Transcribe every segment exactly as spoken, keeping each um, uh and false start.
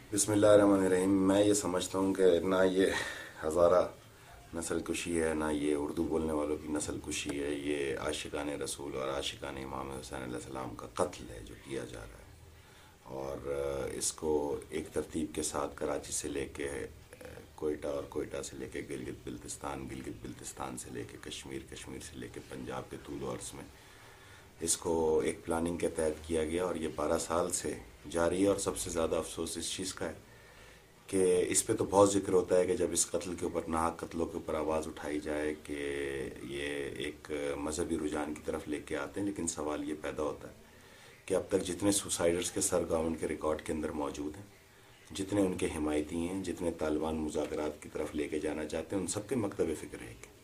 बिस्मिल्लाहिर्रहमानिर्रहीम। मैं ये समझता हूँ कि ना ये हज़ारा नस्ल कुशी है, ना ये उर्दू बोलने वालों की नस्ल कुशी है, ये आशिकान रसूल और आशिकान इमाम हुसैन अलैहिस्सलाम का कत्ल है जो किया जा रहा है। और इसको एक तरतीब के साथ कराची से लेके कोयटा और कोयटा से लेके गिलगित बिल्तिस्तान, गिलगित बिल्तिस्तान से लेके कश्मीर, कश्मीर से लेके पंजाब के तूल और अर्ज़ में इसको एक प्लानिंग के तहत किया गया और ये बारह साल से जारी है। और सबसे ज़्यादा अफसोस इस चीज़ का है कि इस पे तो बहुत जिक्र होता है कि जब इस कत्ल के ऊपर, नाहक कत्लों के ऊपर आवाज़ उठाई जाए कि ये एक मजहबी रुझान की तरफ लेके आते हैं, लेकिन सवाल ये पैदा होता है कि अब तक जितने सुसाइडर्स के सर गवर्नमेंट के रिकॉर्ड के अंदर मौजूद हैं, जितने उनके हिमायती हैं, जितने तालिबान मुज़ाकरात की तरफ लेके जाना चाहते हैं, उन सबके मकतब फ़िक्र है कि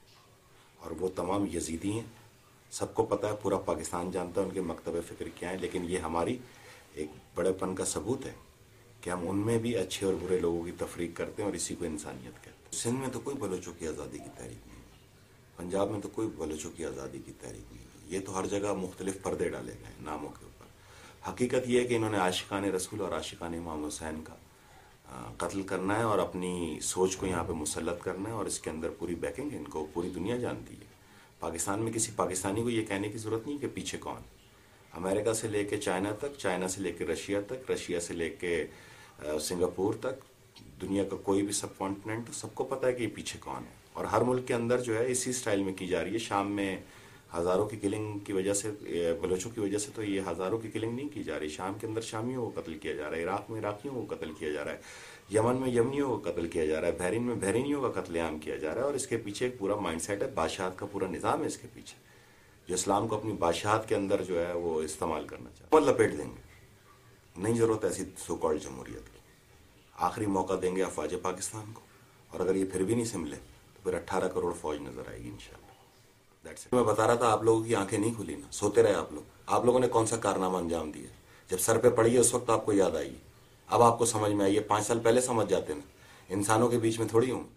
और वो तमाम यजीदी हैं। सबको पता है, पूरा पाकिस्तान जानता है उनके मकतब फ़िक्र क्या है। लेकिन ये हमारी एक बड़ेपन का सबूत है कि हम उनमें भी अच्छे और बुरे लोगों की तफरीक करते हैं और इसी को इंसानियत कहते हैं। सिंध में तो कोई बलोचों की आज़ादी की तहरीक नहीं, पंजाब में तो कोई बलोचों की आज़ादी की तहरीक नहीं। ये तो हर जगह मुख्तलिफ पर्दे डाले गए नामों के ऊपर। हकीकत ये है कि इन्होंने आशिकान रसूल और आशिकान इमाम हुसैन का कत्ल करना है और अपनी सोच को यहाँ पे मुसल्लत करना है। और इसके अंदर पूरी बैकिंग है, इनको पूरी दुनिया जानती है। पाकिस्तान में किसी पाकिस्तानी को ये कहने की ज़रूरत नहीं कि पीछे कौन। अमेरिका से लेके चाइना तक, चाइना से लेके रशिया तक, रशिया से लेके सिंगापुर तक, दुनिया का कोई भी सब कॉन्टिनेंट, सबको पता है कि ये पीछे कौन है। और हर मुल्क के अंदर जो है इसी स्टाइल में की जा रही है। शाम में हज़ारों की किलिंग की वजह से, बलोचों की वजह से तो ये हज़ारों की किलिंग नहीं की जा रही। शाम के अंदर शामियों को कत्ल किया जा रहा है, इराक में इराकियों को कत्ल किया जा रहा है, यमन में यमनियों को कत्ल किया जा रहा है, बहरीन में बहरीनियों का कत्लेआम किया जा रहा है। और इसके पीछे एक पूरा माइंडसेट है, बादशाहत का पूरा निज़ाम है इसके पीछे, जो इस्लाम को अपनी बादशाहत के अंदर जो है वो इस्तेमाल करना चाहते हैं। लपेट देंगे, नहीं ज़रूरत ऐसी सो कॉल्ड जमहूरियत की। आखिरी मौका देंगे अफवाज पाकिस्तान को, और अगर ये फिर भी नहीं संभले तो फिर अट्ठारह करोड़ फौज नजर आएगी इंशाल्लाह। That's it. मैं बता रहा था, आप लोगों की आंखें नहीं खुली ना, सोते रहे आप लोग। आप लोगों ने कौन सा कारनामा अंजाम दिया? जब सर पे पड़ी है उस वक्त आपको याद आई, अब आपको समझ में आई है। पाँच साल पहले समझ जाते ना, इंसानों के बीच में थोड़ी हूँ।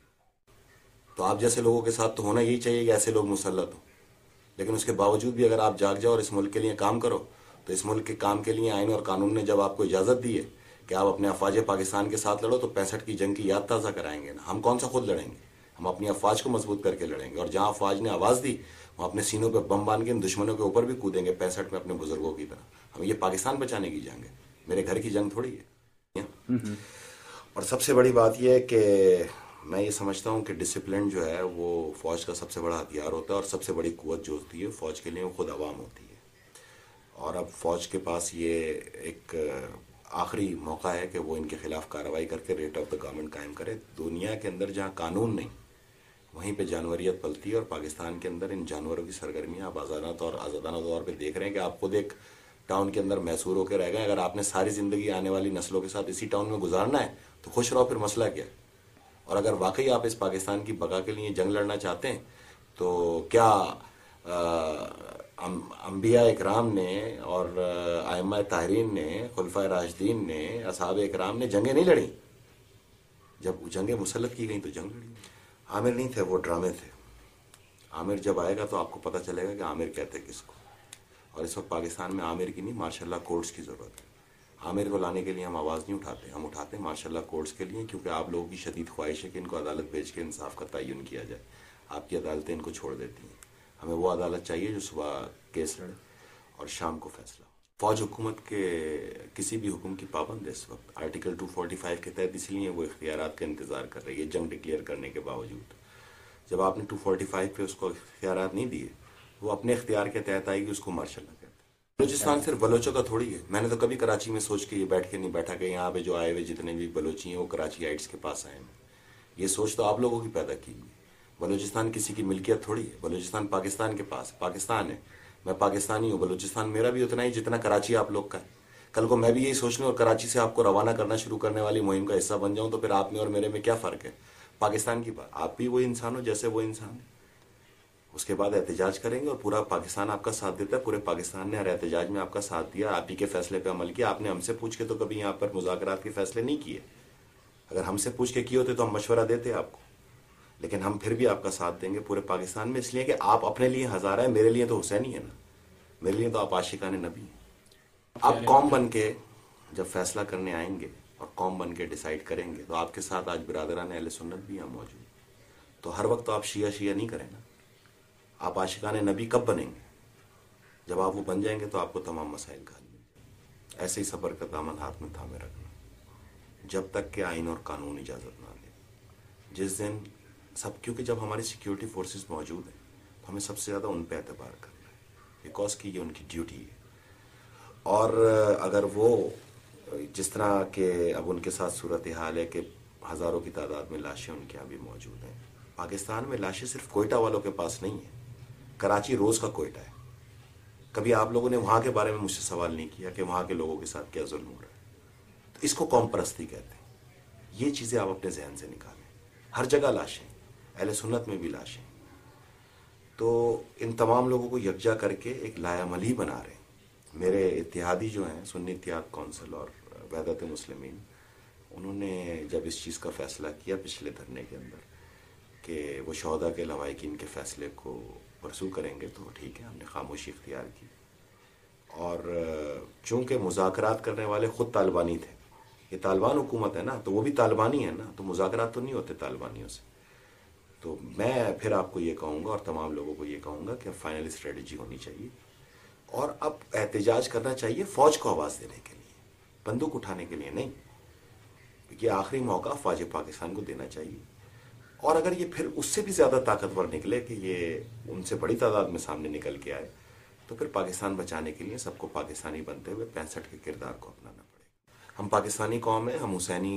तो आप जैसे लोगों के साथ तो होना यही चाहिए कि ऐसे लोग मुसल्लत हों। लेकिन उसके बावजूद भी अगर आप जाग जाओ और इस मुल्क के लिए काम करो, तो इस मुल्क के काम के लिए आइन और कानून ने जब आपको इजाज़त दी है कि आप अपने अफवाज पाकिस्तान के साथ लड़ो, तो पैंसठ की जंग की याद ताज़ा कराएंगे ना। हम कौन सा खुद लड़ेंगे? हम अपनी अफवाज को मजबूत करके लड़ेंगे। और जहाँ अफवाज ने आवाज़ दी, वहाँ अपने सीनों पर बम बांध के इन दुश्मनों के ऊपर भी कूदेंगे पैंसठ में अपने बुजुर्गों की तरह। हम ये पाकिस्तान बचाने की जंग है, मेरे घर की जंग थोड़ी है। और सबसे बड़ी बात यह है कि मैं ये समझता हूँ कि डिसिप्लिन जो है वो फ़ौज का सबसे बड़ा हथियार होता है। और सबसे बड़ी कुव्वत जो होती है फ़ौज के लिए वो खुद अवाम होती है। और अब फ़ौज के पास ये एक आखिरी मौका है कि वो इनके खिलाफ कार्रवाई करके रेट ऑफ द गवर्नमेंट कायम करे। दुनिया के अंदर जहाँ कानून नहीं, वहीं पे जानवरियत पलती है। और पाकिस्तान के अंदर इन जानवरों की सरगर्मियाँ आप आज़ादाना तौर आज़ादाना तौर पर देख रहे हैं कि आप खुद एक टाउन के अंदर मैसूर होकर रह गए। अगर आपने सारी ज़िंदगी आने वाली नस्लों के साथ इसी टाउन में गुजारना है तो खुश रहो, फिर मसला क्या है? और अगर वाकई आप इस पाकिस्तान की बका के लिए जंग लड़ना चाहते हैं, तो क्या अंबिया इकराम ने और आइम्मा ताहरीन ने, खुलफाए राशिदीन ने, असहाब इकराम ने जंगें नहीं लड़ी? जब जंगें मुसल्लत की गई तो जंग लड़ी। आमिर नहीं थे, वो ड्रामे थे। आमिर जब आएगा तो आपको पता चलेगा कि आमिर कहते किसको। और इस वक्त पाकिस्तान में आमिर की नहीं, मार्शल कोर्ट्स की ज़रूरत है। आमिर को लाने के लिए हम आवाज़ नहीं उठाते, हम उठाते हैं मार्शल कोर्ट्स के लिए, क्योंकि आप लोगों की शदीद ख्वाहिश है कि इनको अदालत भेज के इंसाफ का तयन किया जाए। आपकी अदालतें इनको छोड़ देती हैं। हमें वो अदालत चाहिए जो सुबह केस लड़े और शाम को फैसला हो। फौज हुकूमत के किसी भी हुक्म की पाबंद है इस वक्त, आर्टिकल टू फोर्टी फाइव के तहत। इसलिए वो इख्तियारात का इंतज़ार कर रही है जंग डिक्लेयर करने के बावजूद। जब आपने टू फोर्टी फाइव पे उसको इख्तियारात नहीं दिए, वो अपने इख्तियार के तहत आएगी, उसको मार्शल कहते हैं। बलूचिस्तान सिर्फ बलोचों का थोड़ी है। मैंने तो कभी कराची में सोच के ये बैठ के नहीं बैठा कि यहाँ पे जो आए हुए जितने भी बलोची हैं वो कराची आइट्स के पास आए हैं। ये सोच तो आप लोगों की पैदा की हुई। बलूचिस्तान किसी की मिल्कियत थोड़ी है। बलूचिस्तान पाकिस्तान के पास, पाकिस्तान है। मैं पाकिस्तानी हूँ, बलूचिस्तान मेरा भी उतना ही जितना कराची आप लोग का है। कल को मैं भी यही सोचने और कराची से आपको रवाना करना शुरू करने वाली मुहिम का हिस्सा बन जाऊँ, तो फिर आप में और मेरे में क्या फ़र्क है? पाकिस्तान की बात, आप भी वो इंसान हो जैसे वो इंसान है। उसके बाद एहतजाज करेंगे और पूरा पाकिस्तान आपका साथ देता है। पूरे पाकिस्तान ने हर एहतजाज में आपका साथ दिया, आप ही के फैसले पे अमल किया। आपने हमसे पूछ के तो कभी यहाँ पर मुज़ाकरात के फैसले नहीं किए। अगर हमसे पूछ के किए होते तो हम मशवरा देते आपको। लेकिन हम फिर भी आपका साथ देंगे पूरे पाकिस्तान में, इसलिए कि आप अपने लिए हज़ारा है, मेरे लिए तो हुसैन ही है ना। मेरे लिए तो आप आशिकान नबी हैं। आप कौम बन के जब फैसला करने आएंगे اور قوم بن کے ڈیسائیڈ کریں گے تو آپ کے ساتھ آج برادران اہل سنت بھی ہیں موجود. تو ہر وقت تو آپ شیعہ شیعہ نہیں کریں نا. آپ عاشقان نبی کب بنیں گے؟ جب آپ وہ بن جائیں گے تو آپ کو تمام مسائل کا حل مل جائے. ایسے ہی صبر کا دامن ہاتھ میں تھامے رکھنا جب تک کہ آئین اور قانون اجازت نہ دے. جس دن سب کیونکہ جب ہماری سیکیورٹی فورسز موجود ہیں تو ہمیں سب سے زیادہ ان پہ اعتبار کرنا ہے بیکاز کہ یہ ان کی ڈیوٹی ہے. اور اگر وہ جس طرح کہ اب ان کے ساتھ صورتحال ہے کہ ہزاروں کی تعداد میں لاشیں ان کے یہاں بھی موجود ہیں. پاکستان میں لاشیں صرف کوئٹہ والوں کے پاس نہیں ہیں. کراچی روز کا کوئٹہ ہے. کبھی آپ لوگوں نے وہاں کے بارے میں مجھ سے سوال نہیں کیا کہ وہاں کے لوگوں کے ساتھ کیا ظلم ہو رہا ہے. تو اس کو قوم پرستی کہتے ہیں. یہ چیزیں آپ اپنے ذہن سے نکالیں. ہر جگہ لاشیں، اہل سنت میں بھی لاشیں. تو ان تمام لوگوں کو یکجا کر کے ایک لایعملی بنا رہے ہیں. میرے اتحادی جو ہیں سنی اتحاد کونسل اور وحدت مسلمین، انہوں نے جب اس چیز کا فیصلہ کیا پچھلے دھرنے کے اندر کہ وہ شہداء کے لواحقین کے فیصلے کو پرسو کریں گے تو ٹھیک ہے، ہم نے خاموشی اختیار کی. اور چونکہ مذاکرات کرنے والے خود طالبانی تھے، یہ طالبان حکومت ہے نا تو وہ بھی طالبانی ہے نا، تو مذاکرات تو نہیں ہوتے طالبانیوں سے. تو میں پھر آپ کو یہ کہوں گا اور تمام لوگوں کو یہ کہوں گا کہ فائنل اسٹریٹجی ہونی چاہیے اور اب احتجاج کرنا چاہیے فوج کو آواز دینے کے لیے، بندوق اٹھانے کے لیے نہیں. یہ آخری موقع فوج پاکستان کو دینا چاہیے. اور اگر یہ پھر اس سے بھی زیادہ طاقتور نکلے کہ یہ ان سے بڑی تعداد میں سامنے نکل کے آئے تو پھر پاکستان بچانے کے لیے سب کو پاکستانی بنتے ہوئے پینسٹھ کے کردار کو اپنانا پڑے گا. ہم پاکستانی قوم ہیں، ہم حسینی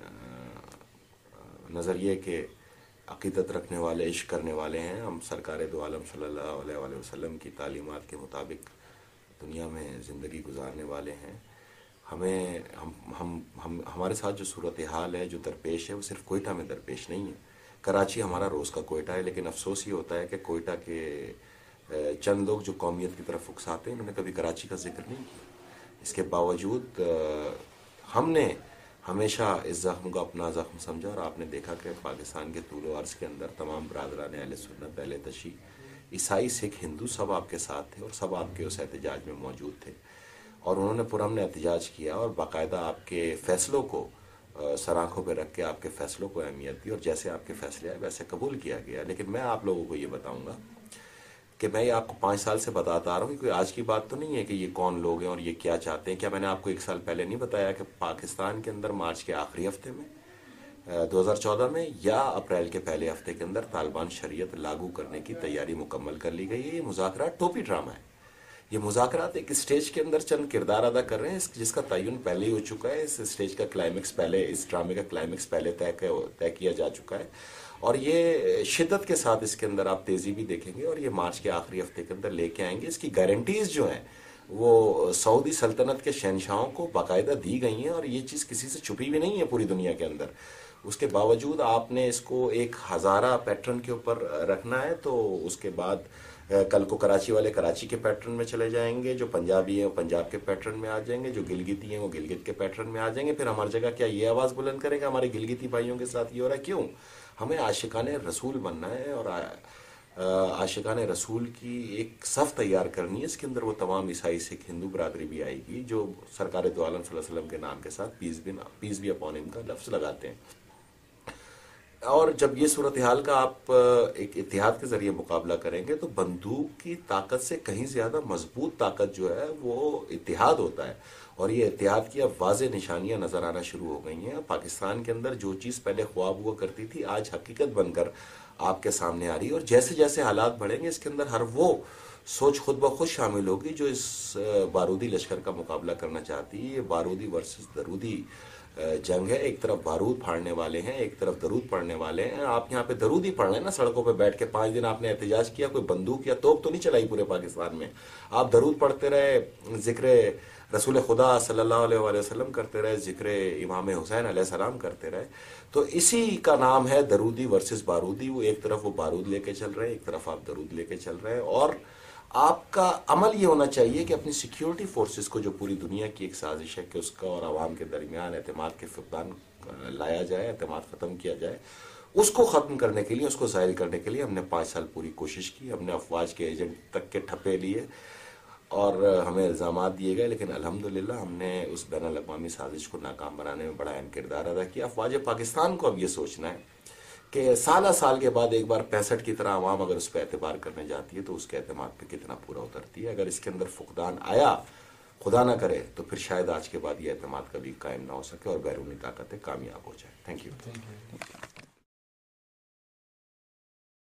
نظریے کے عقیدت رکھنے والے، عشق کرنے والے ہیں. ہم سرکار دو عالم صلی اللہ علیہ وآلہ وسلم کی تعلیمات کے مطابق دنیا میں زندگی گزارنے والے ہیں. ہمیں ہم ہم ہم ہمارے ساتھ جو صورتحال ہے، جو درپیش ہے، وہ صرف کوئٹہ میں درپیش نہیں ہے. کراچی ہمارا روز کا کوئٹہ ہے، لیکن افسوس یہ ہوتا ہے کہ کوئٹہ کے چند لوگ جو قومیت کی طرف اکساتے ہیں انہوں نے کبھی کراچی کا ذکر نہیں کیا. اس کے باوجود ہم نے ہمیشہ اس زخم کو اپنا زخم سمجھا اور آپ نے دیکھا کہ پاکستان کے طول و عرض کے اندر تمام برادران اہل سنت، اہل تشیع، عیسائی، سکھ، ہندو سب آپ کے ساتھ تھے اور سب آپ کے اس احتجاج میں موجود تھے. اور انہوں نے پرامن احتجاج کیا اور باقاعدہ آپ کے فیصلوں کو سر آنکھوں پہ رکھ کے آپ کے فیصلوں کو اہمیت دی اور جیسے آپ کے فیصلے آئے ویسے قبول کیا گیا. لیکن میں آپ لوگوں کو یہ بتاؤں گا کہ میں یہ آپ کو پانچ سال سے بتاتا آ رہا ہوں کہ کوئی آج کی بات تو نہیں ہے کہ یہ کون لوگ ہیں اور یہ کیا چاہتے ہیں. کیا میں نے آپ کو ایک سال پہلے نہیں بتایا کہ پاکستان کے اندر مارچ کے آخری ہفتے میں دو ہزار چودہ میں یا اپریل کے پہلے ہفتے کے اندر طالبان شریعت لاگو کرنے کی تیاری مکمل کر لی گئی ہے. یہ مذاکرات ٹوپی ڈرامہ ہے. یہ مذاکرات ایک اسٹیج کے اندر چند کردار ادا کر رہے ہیں جس کا تعین پہلے ہی ہو چکا ہے. اس اسٹیج کا کلائمیکس پہلے، اس ڈرامے کا کلائمیکس پہلے طے طے کیا جا چکا ہے اور یہ شدت کے ساتھ اس کے اندر آپ تیزی بھی دیکھیں گے اور یہ مارچ کے آخری ہفتے کے اندر لے کے آئیں گے. اس کی گارنٹیز جو ہیں وہ سعودی سلطنت کے شہنشاہوں کو باقاعدہ دی گئی ہیں اور یہ چیز کسی سے چھپی بھی نہیں ہے پوری دنیا کے اندر. اس کے باوجود آپ نے اس کو ایک ہزارہ پیٹرن کے اوپر رکھنا ہے تو اس کے بعد کل کو کراچی والے کراچی کے پیٹرن میں چلے جائیں گے، جو پنجابی ہیں وہ پنجاب کے پیٹرن میں آ جائیں گے، جو گلگتی ہیں وہ گلگت کے پیٹرن میں آ جائیں گے. پھر ہماری جگہ کیا یہ آواز بلند کریں گے ہمارے گلگتی بھائیوں کے ساتھ یہ ہو رہا ہے؟ کیوں؟ ہمیں عاشقان رسول بننا ہے اور عاشقان رسول کی ایک صف تیار کرنی ہے. اس کے اندر وہ تمام عیسائی، سکھ، ہندو برادری بھی آئے گی جو سرکار دو عالم صلی اللہ علیہ وسلم کے نام کے ساتھ پیس بھی پیس بھی اپون ہم کا لفظ لگاتے ہیں. اور جب یہ صورتحال کا آپ ایک اتحاد کے ذریعے مقابلہ کریں گے تو بندوق کی طاقت سے کہیں زیادہ مضبوط طاقت جو ہے وہ اتحاد ہوتا ہے. اور یہ اتحاد کی اب واضح نشانیاں نظر آنا شروع ہو گئی ہیں. پاکستان کے اندر جو چیز پہلے خواب ہوا کرتی تھی آج حقیقت بن کر آپ کے سامنے آ رہی ہے. اور جیسے جیسے حالات بڑھیں گے اس کے اندر ہر وہ سوچ خود بخود شامل ہوگی جو اس بارودی لشکر کا مقابلہ کرنا چاہتی ہے. یہ بارودی ورسز درودی جنگ ہے. ایک طرف بارود پھاڑنے والے ہیں، ایک طرف درود پڑھنے والے ہیں. آپ یہاں پہ درود ہی پڑھ رہے ہیں نا سڑکوں پہ بیٹھ کے. پانچ دن آپ نے احتجاج کیا، کوئی بندوق یا توپ تو نہیں چلائی پورے پاکستان میں. آپ درود پڑھتے رہے، ذکر رسول خدا صلی اللہ علیہ وآلہ وسلم کرتے رہے، ذکر امام حسین علیہ السلام کرتے رہے. تو اسی کا نام ہے درودی ورسز بارودی. وہ ایک طرف وہ بارود لے کے چل رہے ہیں، ایک طرف آپ درود لے کے چل رہے ہیں. اور آپ کا عمل یہ ہونا چاہیے کہ اپنی سیکیورٹی فورسز کو، جو پوری دنیا کی ایک سازش ہے کہ اس کا اور عوام کے درمیان اعتماد کے فقدان لایا جائے، اعتماد ختم کیا جائے، اس کو ختم کرنے کے لیے، اس کو ظاہر کرنے کے لیے ہم نے پانچ سال پوری کوشش کی. ہم نے افواج کے ایجنٹ تک کے ٹھپے لیے. اور ہمیں الزامات دیے گئے، لیکن الحمدللہ ہم نے اس بین الاقوامی سازش کو ناکام بنانے میں بڑا اہم کردار ادا کیا. افواج پاکستان کو اب یہ سوچنا ہے کہ سالہ سال کے بعد ایک بار پینسٹھ کی طرح عوام اگر اس پہ اعتبار کرنے جاتی ہے تو اس کے اعتماد پہ کتنا پورا اترتی ہے. اگر اس کے اندر فقدان آیا خدا نہ کرے تو پھر شاید آج کے بعد یہ اعتماد کبھی قائم نہ ہو سکے اور بیرونی طاقتیں کامیاب ہو جائیں. Thank you.